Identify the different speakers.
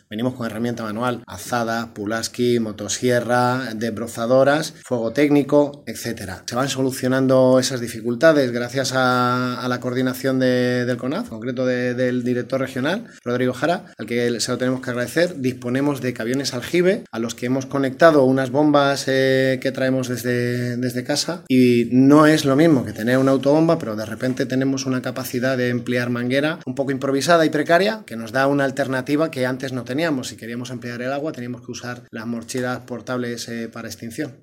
Speaker 1: venimos con herramienta manual, azada, Pulaski, motosierra, desbrozadoras, fuego técnico, etcétera. Se van solucionando esas dificultades gracias a la coordinación del CONAF, en concreto del director regional, Rodrigo Jara, al que se lo tenemos que agradecer. Disponemos de camiones aljibe a los que hemos conectado unas bombas que traemos desde casa, y no es lo mismo que tener una autobomba, pero de repente tenemos una capacidad de emplear manguera un poco improvisada y precaria que nos da una alternativa que antes no teníamos. Si queríamos emplear el agua teníamos que usar las morcheras portables para extinción.